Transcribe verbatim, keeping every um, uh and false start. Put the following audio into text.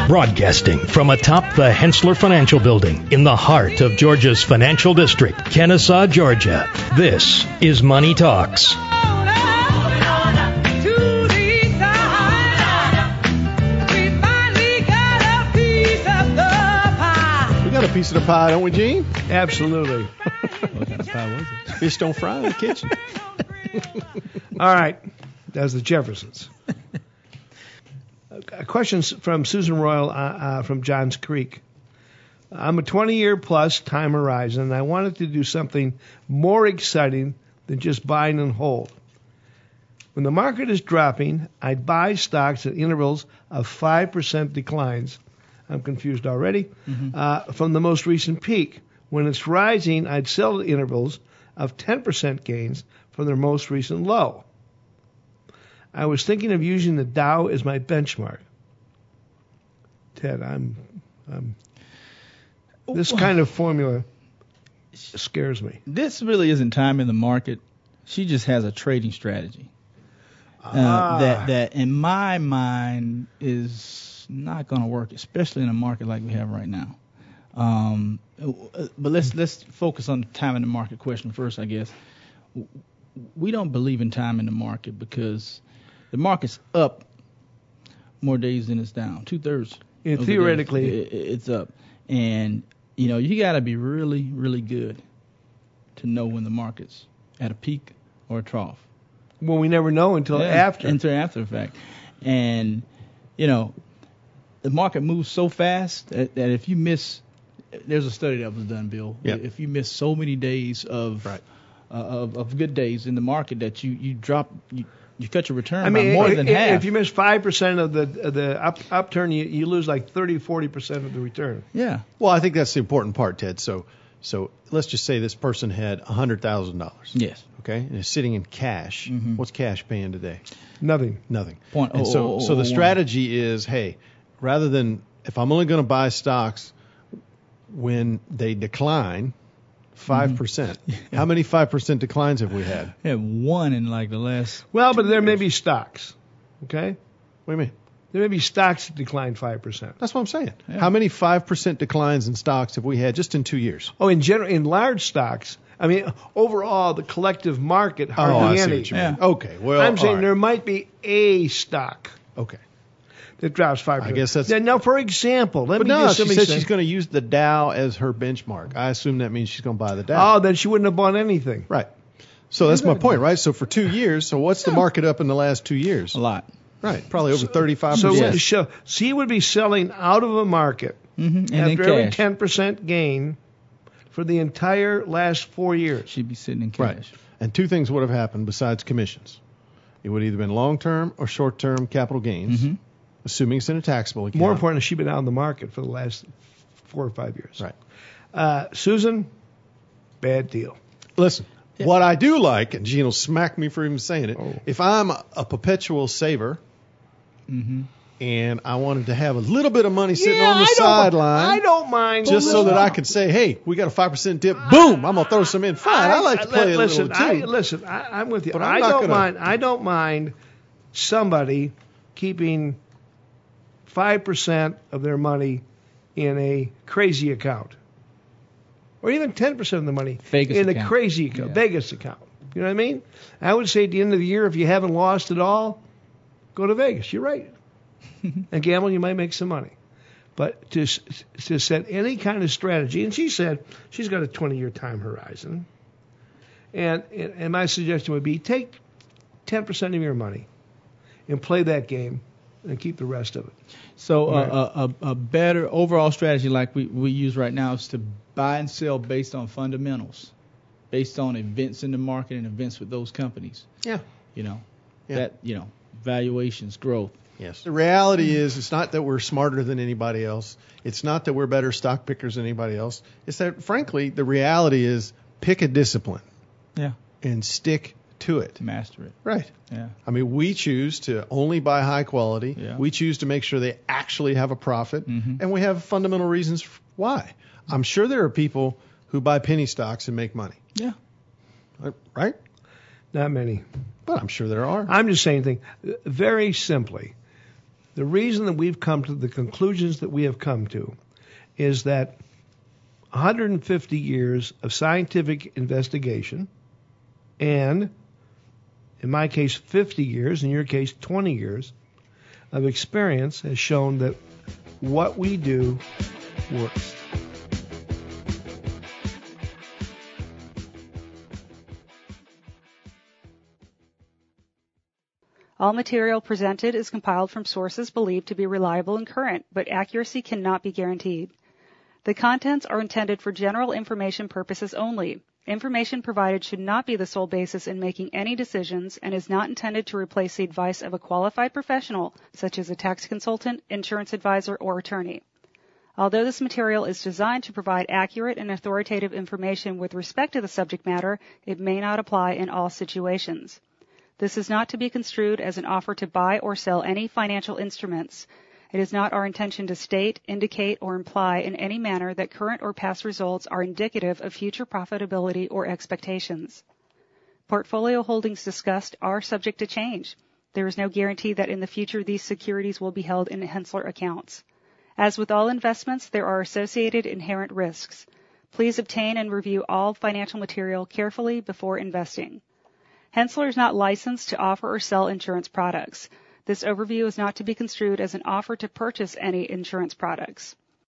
Broadcasting from atop the Hensler Financial Building in the heart of Georgia's financial district, Kennesaw, Georgia. This is Money Talks. We got a piece of the pie, don't we, Gene? Absolutely. What kind of pie was it? Fish don't fry in the kitchen. All right. That's the Jeffersons. A question from Susan Royal uh, uh, from Johns Creek. I'm a twenty-year plus time horizon, and I wanted to do something more exciting than just buying and hold. When the market is dropping, I buy stocks at intervals of five percent declines. I'm confused already. Mm-hmm. Uh, from the most recent peak. When it's rising, I'd sell at intervals of ten percent gains from their most recent low. I was thinking of using the Dow as my benchmark. Ted, I'm, I'm this kind of formula scares me. This really isn't time in the market. She just has a trading strategy uh, ah. that, that, in my mind, is not going to work, especially in a market like we have right now. Um, but let's let's focus on the time in the market question first, I guess. We don't believe in time in the market because the market's up more days than it's down. Two thirds. Yeah, theoretically, it's up, and you know you got to be really, really good to know when the market's at a peak or a trough. Well, we never know until yeah, after. Until after the fact, and you know the market moves so fast that, that if you miss, there's a study that was done, Bill. Yep. If you miss so many days of right. uh, of, of good days in the market that you you drop. You, You cut your return I mean, by more if, than if, half. If you miss five percent of the of the up, upturn, you, you lose like thirty, forty percent of the return. Yeah. Well, I think that's the important part, Ted. So, so let's just say this person had one hundred thousand dollars. Yes. Okay, and is sitting in cash. Mm-hmm. What's cash paying today? Nothing. Nothing. Point. And Oh, so, oh, so oh, the oh, strategy is, hey, rather than if I'm only going to buy stocks when they decline five percent, Mm-hmm. how many five percent declines have we had? I had one in like the last. Well, but there may be stocks. Okay? What do you mean? There may be stocks that decline five percent. That's what I'm saying. Yeah. How many five percent declines in stocks have we had just in two years? Oh, in general, in large stocks, I mean, overall, the collective market, hardly oh, I see any. what you Yeah. mean. Okay, well, I'm saying all right. there might be a stock Okay. that drops five percent. I guess that's- Now, now, for example, let But me no, give she somebody said some- she's going to use the Dow as her benchmark. I assume that means she's going to buy the Dow. Oh, then she wouldn't have bought anything. Right. So that's my point, right? So for two years, so what's the market up in the last two years? A lot. Right, probably over thirty-five So, percent. Yes. so, so he would be selling out of a market Mm-hmm. And after then every cash. ten percent gain for the entire last four years. She'd be sitting in cash. Right. And two things would have happened besides commissions. It would have either been long-term or short-term capital gains, Mm-hmm. assuming it's in a taxable account. More importantly, she's been out in the market for the last four or five years. Right. Uh, Susan, bad deal. Listen, what I do like, and Gene will smack me for even saying it, Oh. if I'm a, a perpetual saver Mm-hmm. and I wanted to have a little bit of money sitting yeah, on the I don't, sideline, I don't mind. just so that I could say, hey, we got a five percent dip, boom, I'm going to throw some in. Fine, I, like to play listen, a little I, too. listen, I, I'm with you. But I'm I not don't gonna- mind. I don't mind somebody keeping five percent of their money in a crazy account, or even ten percent of the money Vegas in a account. crazy account, Yeah. Vegas account. You know what I mean? I would say at the end of the year, if you haven't lost it all, go to Vegas. You're right. And gamble, you might make some money. But to to set any kind of strategy, and she said she's got a twenty-year time horizon, and and my suggestion would be take ten percent of your money and play that game and keep the rest of it. So Right. uh, a, a, a better overall strategy like we, we use right now is to buy and sell based on fundamentals, based on events in the market and events with those companies. Yeah. You know, Yeah. that, you know, valuations, growth. Yes. The reality is, it's not that we're smarter than anybody else. It's not that we're better stock pickers than anybody else. It's that, frankly, the reality is pick a discipline Yeah. and stick to it. To master it. Right. Yeah. I mean, we choose to only buy high quality. Yeah. We choose to make sure they actually have a profit, Mhm. and we have fundamental reasons why. I'm sure there are people who buy penny stocks and make money. Yeah. Right? Not many. But I'm sure there are. I'm just saying thing very simply. The reason that we've come to the conclusions that we have come to is that one hundred fifty years of scientific investigation and, in my case, fifty years, in your case, twenty years of experience has shown that what we do works. All material presented is compiled from sources believed to be reliable and current, but accuracy cannot be guaranteed. The contents are intended for general information purposes only. Information provided should not be the sole basis in making any decisions and is not intended to replace the advice of a qualified professional, such as a tax consultant, insurance advisor, or attorney. Although this material is designed to provide accurate and authoritative information with respect to the subject matter, it may not apply in all situations. This is not to be construed as an offer to buy or sell any financial instruments. It is not our intention to state, indicate, or imply in any manner that current or past results are indicative of future profitability or expectations. Portfolio holdings discussed are subject to change. There is no guarantee that in the future these securities will be held in Henssler accounts. As with all investments, there are associated inherent risks. Please obtain and review all financial material carefully before investing. Henssler is not licensed to offer or sell insurance products. This overview is not to be construed as an offer to purchase any insurance products.